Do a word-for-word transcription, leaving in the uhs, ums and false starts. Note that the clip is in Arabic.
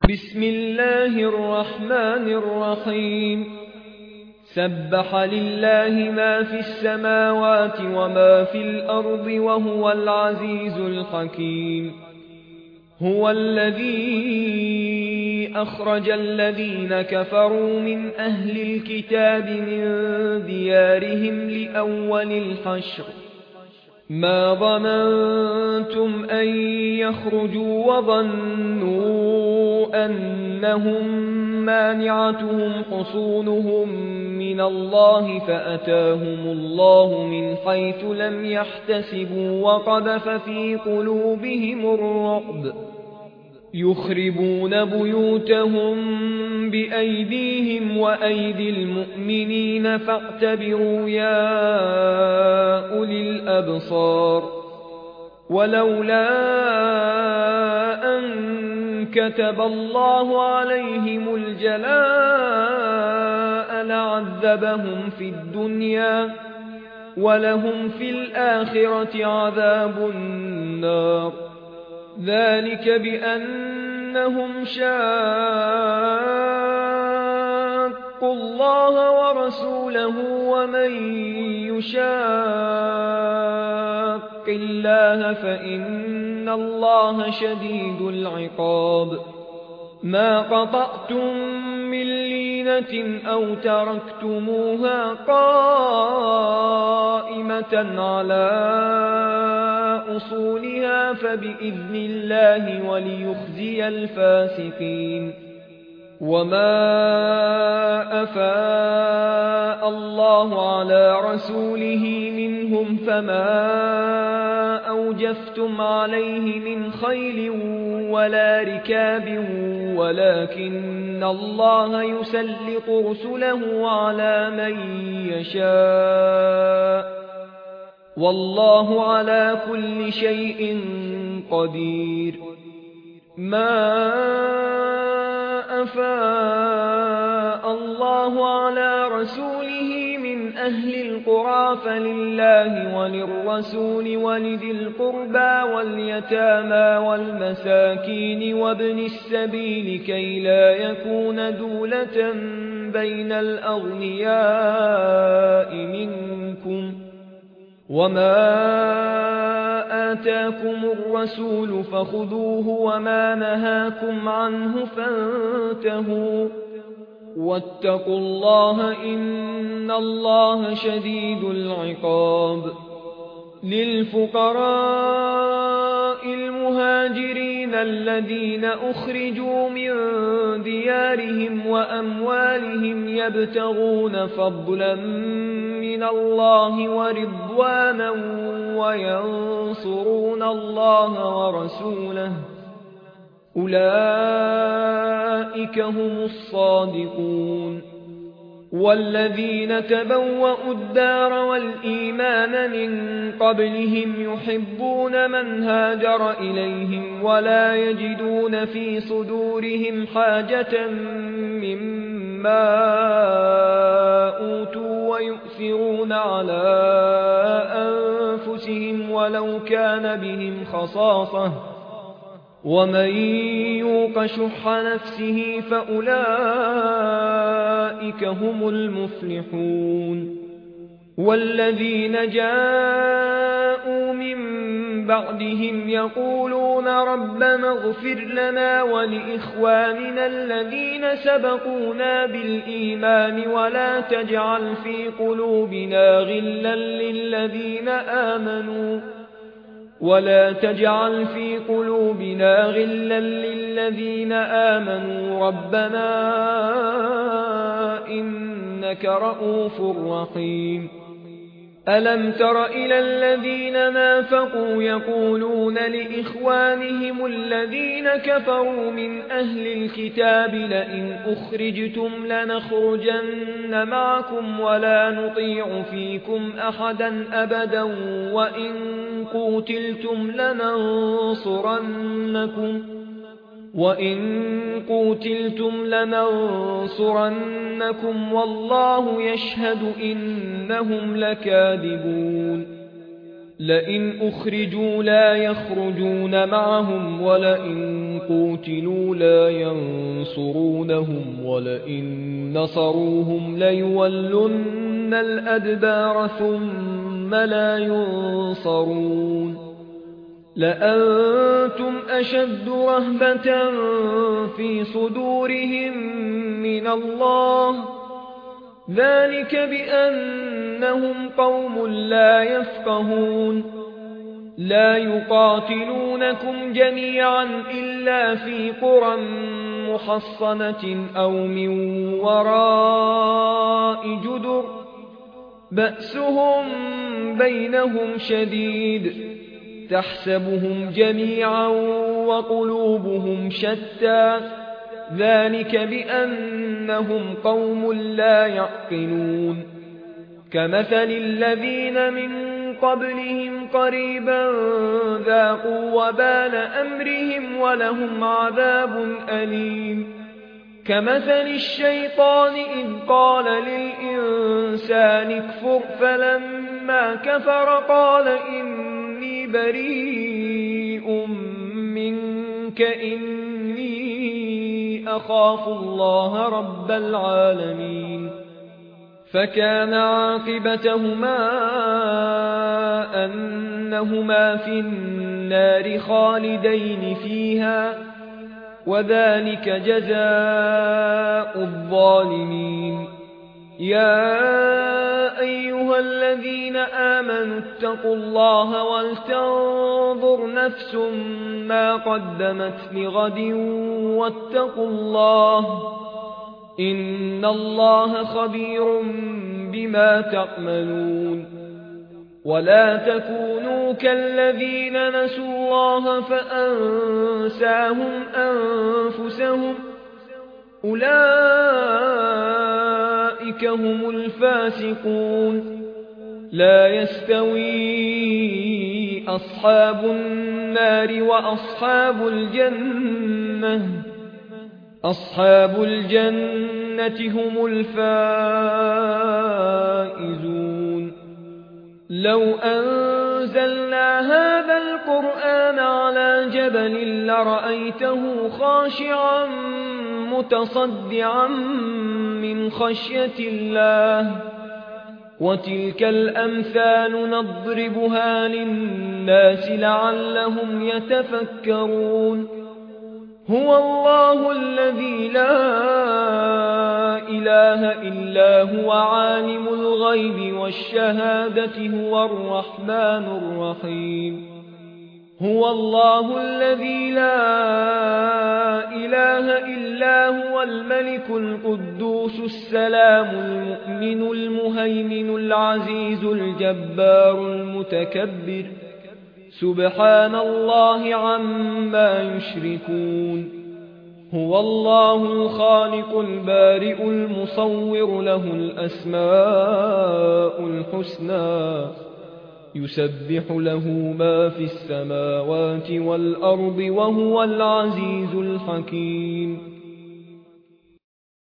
بسم الله الرحمن الرحيم سبح لله ما في السماوات وما في الأرض وهو العزيز الحكيم. هو الذي أخرج الذين كفروا من أهل الكتاب من ديارهم لأول الحشر ما ظننتم أن يخرجوا وظنوا أنهم مانعتهم حصونهم من الله فأتاهم الله من حيث لم يحتسبوا وقذف في قلوبهم الرعب يخربون بيوتهم بأيديهم وأيدي المؤمنين فاعتبروا يا أولي الأبصار. ولولا أن كتب الله عليهم الجلاء لعذبهم في الدنيا ولهم في الآخرة عذاب النار ذلك بأنهم شاقوا الله ورسوله ومن يشاق الله فإن الله شديد العقاب. ما قطعتم من لينة أو تركتموها قائمة على أصولها فبإذن الله وليخزي الفاسقين. وما أفاء الله على رسوله منهم فما أوجفتم عليه من خيل ولا ركاب ولكن الله يسلط رسله على من يشاء والله على كل شيء قدير. ما أفاء الله على رسوله من أهل القرى فلله وللرسول ولذي القربى واليتامى والمساكين وابن السبيل كي لا يكون دولة بين الأغنياء منكم. وما آتاكم الرسول فخذوه وما نهاكم عنه فانتهوا واتقوا الله إن الله شديد العقاب. للفقراء المهاجرين الذين أخرجوا من ديارهم وأموالهم يبتغون فضلا من الله ورضوانا وينصرون الله ورسوله أولئك هم الصادقون. والذين تبوأوا الدار والإيمان من قبلهم يحبون من هاجر إليهم ولا يجدون في صدورهم حاجة مما أوتوا ويؤثرون على أنفسهم ولو كان بهم خصاصة ومن يوق شح نفسه فأولئك هم المفلحون. والذين جاءوا من بعدهم يقولون ربنا اغفر لنا ولإخواننا الذين سبقونا بالإيمان ولا تجعل في قلوبنا غلا للذين آمنوا ولا تجعل في قلوبنا غلا للذين آمنوا ربنا إنك رؤوف رحيم. ألم تر إلى الذين نافقوا يقولون لإخوانهم الذين كفروا من أهل الكتاب لئن أخرجتم لنخرجن معكم ولا نطيع فيكم أحدا أبدا وإن قوتلتم لننصرنكم وإن قوتلتم لننصرنكم والله يشهد إنهم لكاذبون. لئن أخرجوا لا يخرجون معهم ولئن قوتلوا لا ينصرونهم ولئن نصروهم ليولن الأدبار ثم لا ينصرون لأنتم أشد رهبة في صدورهم من الله ذلك بأنهم قوم لا يفقهون لا يقاتلونكم جميعا إلا في قرى محصنة أو من وراء جدر بأسهم بينهم شديد تحسبهم جميعا وقلوبهم شتى ذلك بأنهم قوم لا يعقلون كمثل الذين من قبلهم قريبا ذاقوا وبال أمرهم ولهم عذاب أليم كمثل الشيطان إذ قال للإنسان اكفر فلما كفر قال إني بريء منك إني أخاف الله رب العالمين فكان عاقبتهما أنهما في النار خالدين فيها وذلك جزاء الظالمين يا أيها الذين آمنوا اتقوا الله ولتنظر نفس ما قدمت لغد واتقوا الله إن الله خبير بما تعملون ولا تكونوا كالذين نسوا الله فأنساهم أنفسهم أولئك هم الفاسقون لا يستوي أصحاب النار وأصحاب الجنة أصحاب الجنة هم الفائزون لو أنزلنا هذا القرآن على جبل لرأيته خاشعا متصدعا من خشية الله وتلك الأمثال نضربها للناس لعلهم يتفكرون هو الله الذي لا إله إلا هو عالم الغيب والشهادة هو الرحمن الرحيم هو الله الذي لا إله إلا هو الملك القدوس السلام المؤمن المهيمن العزيز الجبار المتكبر سبحان الله عما يشركون هو الله الخالق البارئ المصور له الأسماء الحسنى يسبح له ما في السماوات والأرض وهو العزيز الحكيم